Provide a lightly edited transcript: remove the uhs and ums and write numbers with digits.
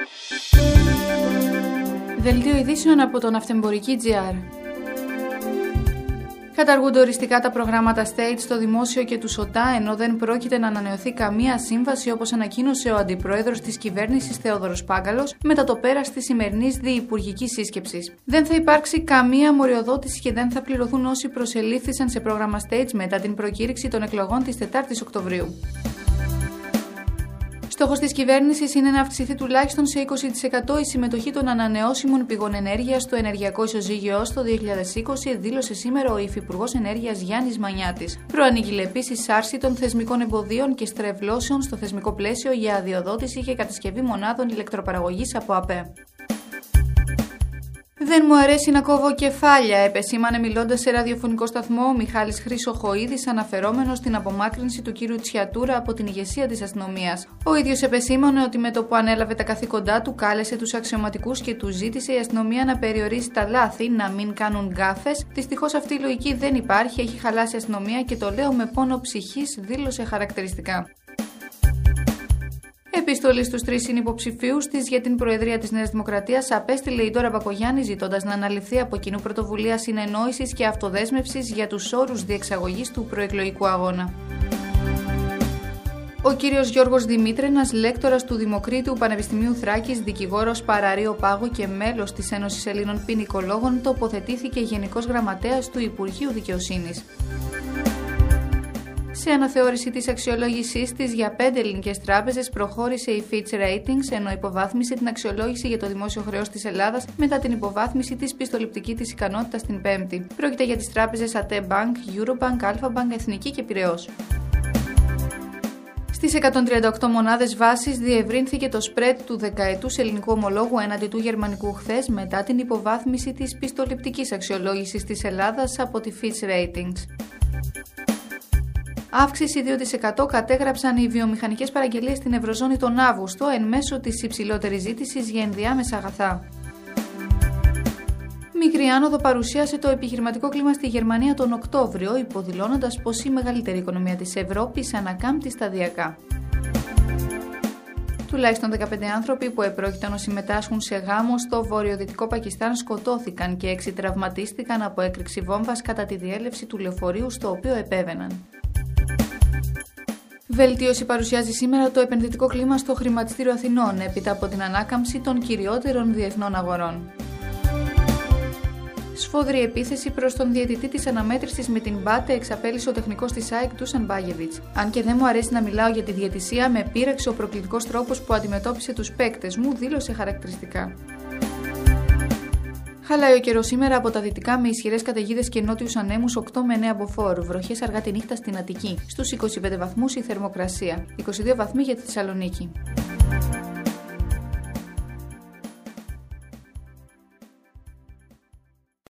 Δελτίο ειδήσεων από τον Ναυτεμπορική.gr. Καταργούνται οριστικά τα προγράμματα State στο δημόσιο και του ΣΟΤΑ, ενώ δεν πρόκειται να ανανεωθεί καμία σύμβαση, όπως ανακοίνωσε ο αντιπρόεδρος της κυβέρνησης Θεόδωρος Πάγκαλος μετά το πέρας της σημερινής διυπουργικής σύσκεψης. Δεν θα υπάρξει καμία μοριοδότηση και δεν θα πληρωθούν όσοι προσελήφθησαν σε πρόγραμμα State μετά την προκήρυξη των εκλογών της 4ης Οκτωβρίου. Στόχος της κυβέρνησης είναι να αυξηθεί τουλάχιστον σε 20% η συμμετοχή των ανανεώσιμων πηγών ενέργειας στο ενεργειακό ισοζύγιο στο 2020, δήλωσε σήμερα ο Υφυπουργός Ενέργειας Γιάννης Μανιάτης. Προανήγγειλε επίσης άρση των θεσμικών εμποδίων και στρεβλώσεων στο θεσμικό πλαίσιο για αδειοδότηση και κατασκευή μονάδων ηλεκτροπαραγωγής από ΑΠΕ. Δεν μου αρέσει να κόβω κεφάλια, επεσήμανε μιλώντας σε ραδιοφωνικό σταθμό ο Μιχάλης Χρυσοχοΐδης, αναφερόμενος στην απομάκρυνση του κύριου Τσιατούρα από την ηγεσία της αστυνομίας. Ο ίδιος επεσήμανε ότι με το που ανέλαβε τα καθήκοντά του, κάλεσε τους αξιωματικούς και του ζήτησε η αστυνομία να περιορίσει τα λάθη, να μην κάνουν γκάφες. Δυστυχώς αυτή η λογική δεν υπάρχει, έχει χαλάσει η αστυνομία και το λέω με πόνο ψυχής, δήλωσε χαρακτηριστικά. Επιστολή στους 3 συνυποψηφίους της για την Προεδρία της Νέας Δημοκρατίας απέστειλε η Ντόρα Μπακογιάννη, ζητώντας να αναλυφθεί από κοινού πρωτοβουλία συνεννόησης και αυτοδέσμευσης για τους όρους διεξαγωγής του προεκλογικού αγώνα. Ο κύριος Γιώργος Δημήτρενας, λέκτορας του Δημοκρίτιου Πανεπιστημίου Θράκης, δικηγόρος παραρρείο πάγου και μέλος της Ένωσης Ελλήνων Ποινικολόγων, τοποθετήθηκε Γενικός Γραμματέας του Υπουργείου Δικαιοσύνης. Σε αναθεώρηση της αξιολόγησής της για 5 ελληνικές τράπεζες προχώρησε η Fitch Ratings, ενώ υποβάθμισε την αξιολόγηση για το δημόσιο χρέος της Ελλάδας μετά την υποβάθμιση της πιστοληπτικής της ικανότητας την Πέμπτη. Πρόκειται για τις τράπεζες ΑΤΕ Bank, Eurobank, Alpha Bank, Εθνική και Πειραιώς. Στις 138 μονάδες βάσης διευρύνθηκε το spread του δεκαετούς ελληνικού ομολόγου έναντι του γερμανικού χθες μετά την υποβάθμιση της πιστοληπτικής αξιολόγησης της Ελλάδας από τη Fitch Ratings. Αύξηση 2% κατέγραψαν οι βιομηχανικές παραγγελίες στην Ευρωζώνη τον Αύγουστο εν μέσω της υψηλότερης ζήτησης για ενδιάμεσα αγαθά. Μικρή άνοδο παρουσίασε το επιχειρηματικό κλίμα στη Γερμανία τον Οκτώβριο, υποδηλώνοντας πως η μεγαλύτερη οικονομία της Ευρώπης ανακάμπτει σταδιακά. Τουλάχιστον 15 άνθρωποι που επρόκειτο να συμμετάσχουν σε γάμο στο βορειοδυτικό Πακιστάν σκοτώθηκαν και 6 τραυματίστηκαν από έκρηξη βόμβας κατά τη διέλευση του λεωφορείου στο οποίο επέβαιναν. Βελτίωση παρουσιάζει σήμερα το επενδυτικό κλίμα στο χρηματιστήριο Αθηνών, έπειτα από την ανάκαμψη των κυριότερων διεθνών αγορών. Σφόδρη επίθεση προς τον διαιτητή της αναμέτρησης με την Μπάτε εξαπέλυσε ο τεχνικός της ΑΕΚ Ντούσαν Μπάγεβιτς. Αν και δεν μου αρέσει να μιλάω για τη διαιτησία, με πείραξε ο προκλητικός τρόπος που αντιμετώπισε τους παίκτες μου, δήλωσε χαρακτηριστικά. Χαλάει ο καιρός σήμερα από τα δυτικά με ισχυρές καταιγίδες και νότιους ανέμους 8 με 9 μποφόρ. Βροχές αργά τη νύχτα στην Αττική. Στους 25 βαθμούς η θερμοκρασία. 22 βαθμοί για τη Θεσσαλονίκη.